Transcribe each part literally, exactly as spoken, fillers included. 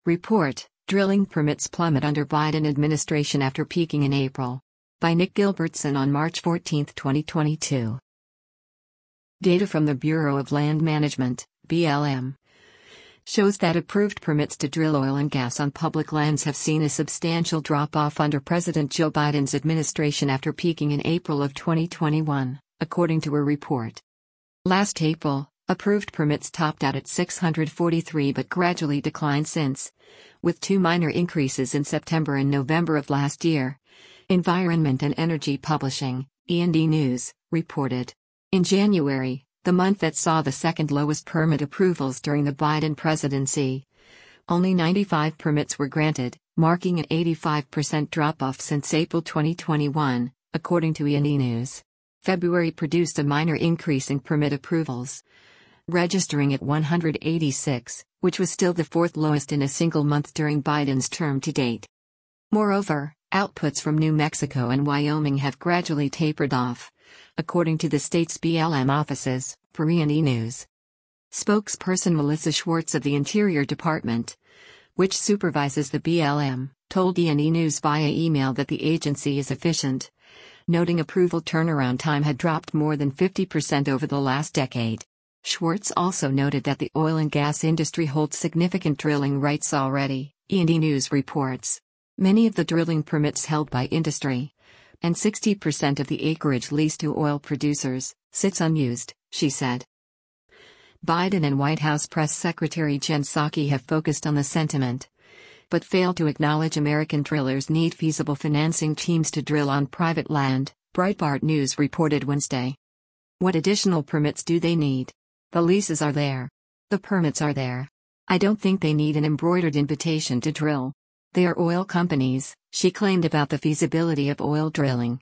Report: Drilling permits plummet under Biden administration after peaking in April. By Nick Gilbertson on March fourteenth, twenty twenty-two. Data from the Bureau of Land Management, B L M, shows that approved permits to drill oil and gas on public lands have seen a substantial drop-off under President Joe Biden's administration after peaking in April of twenty twenty-one, according to a report. Last April, approved permits topped out at six hundred forty-three but gradually declined since, with two minor increases in September and November of last year. Environment and Energy Publishing, E and E News, reported. In January, the month that saw the second lowest permit approvals during the Biden presidency, only ninety-five permits were granted, marking an eighty-five percent drop-off since April twenty twenty-one, according to E and E News. February produced a minor increase in permit approvals, registering at one hundred eighty-six, which was still the fourth lowest in a single month during Biden's term to date. Moreover, outputs from New Mexico and Wyoming have gradually tapered off, according to the state's B L M offices, per E and E News. Spokesperson Melissa Schwartz of the Interior Department, which supervises the B L M, told E and E News via email that the agency is efficient, noting approval turnaround time had dropped more than fifty percent over the last decade. Schwartz also noted that the oil and gas industry holds significant drilling rights already, E and E News reports. Many of the drilling permits held by industry, and sixty percent of the acreage leased to oil producers, sits unused, she said. Biden and White House Press Secretary Jen Psaki have focused on the sentiment, but failed to acknowledge American drillers need feasible financing teams to drill on private land, Breitbart News reported Wednesday. What additional permits do they need? The leases are there. The permits are there. I don't think they need an embroidered invitation to drill. They are oil companies, she claimed about the feasibility of oil drilling.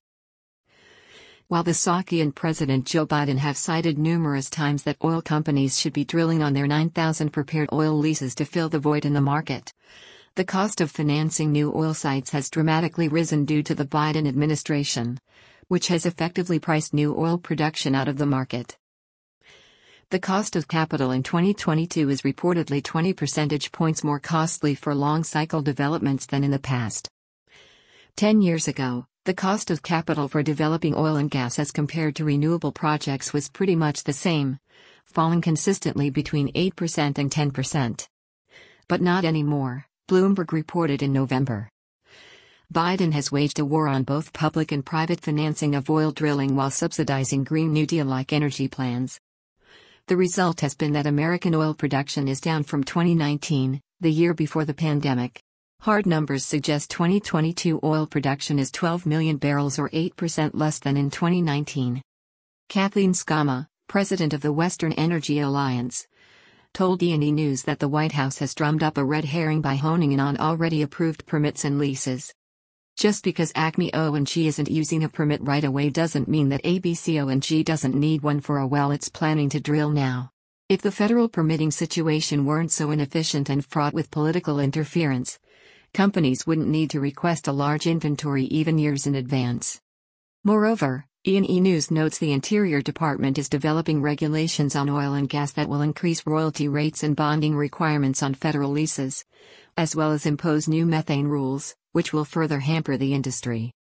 While the Psaki and President Joe Biden have cited numerous times that oil companies should be drilling on their nine thousand prepared oil leases to fill the void in the market, the cost of financing new oil sites has dramatically risen due to the Biden administration, which has effectively priced new oil production out of the market. The cost of capital in twenty twenty-two is reportedly twenty percentage points more costly for long-cycle developments than in the past. Ten years ago, the cost of capital for developing oil and gas as compared to renewable projects was pretty much the same, falling consistently between eight percent and ten percent. But not anymore, Bloomberg reported in November. Biden has waged a war on both public and private financing of oil drilling while subsidizing Green New Deal-like energy plans. The result has been that American oil production is down from twenty nineteen, the year before the pandemic. Hard numbers suggest twenty twenty-two oil production is twelve million barrels or eight percent less than in twenty nineteen. Kathleen Skama, president of the Western Energy Alliance, told E and E News that the White House has drummed up a red herring by honing in on already approved permits and leases. Just because Acme O and G isn't using a permit right away doesn't mean that A B C O and G doesn't need one for a well it's planning to drill now. If the federal permitting situation weren't so inefficient and fraught with political interference, companies wouldn't need to request a large inventory even years in advance. Moreover, E and E News notes the Interior Department is developing regulations on oil and gas that will increase royalty rates and bonding requirements on federal leases, as well as impose new methane rules, which will further hamper the industry.